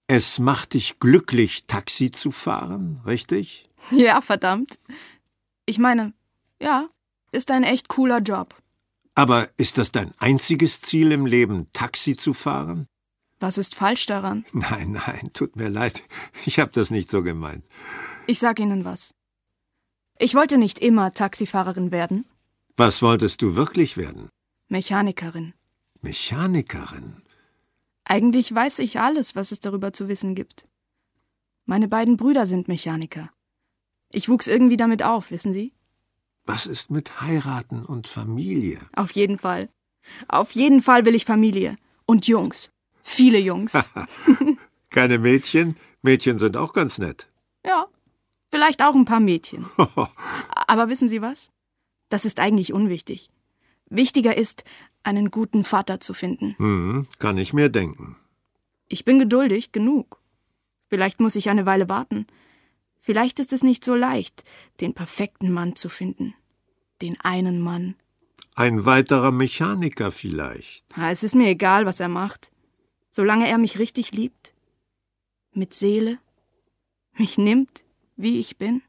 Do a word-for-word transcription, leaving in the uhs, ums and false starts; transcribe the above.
Es macht dich glücklich, Taxi zu fahren, richtig? Ja, verdammt. Ich meine, ja, ist ein echt cooler Job. Aber ist das dein einziges Ziel im Leben, Taxi zu fahren? Was ist falsch daran? Nein, nein, tut mir leid. Ich habe das nicht so gemeint. Ich sag Ihnen was. Ich wollte nicht immer Taxifahrerin werden. Was wolltest du wirklich werden? Mechanikerin. Mechanikerin? Eigentlich weiß ich alles, was es darüber zu wissen gibt. Meine beiden Brüder sind Mechaniker. Ich wuchs irgendwie damit auf, wissen Sie? Was ist mit Heiraten und Familie? Auf jeden Fall. Auf jeden Fall will ich Familie. Und Jungs. Viele Jungs. Keine Mädchen? Mädchen sind auch ganz nett. Ja, vielleicht auch ein paar Mädchen. Aber wissen Sie was? Das ist eigentlich unwichtig. Wichtiger ist, einen guten Vater zu finden. Hm, kann ich mir denken. Ich bin geduldig genug. Vielleicht muss ich eine Weile warten. Vielleicht ist es nicht so leicht, den perfekten Mann zu finden. Den einen Mann. Ein weiterer Mechaniker vielleicht. Es ist mir egal, was er macht. Solange er mich richtig liebt. Mit Seele. Mich nimmt, wie ich bin.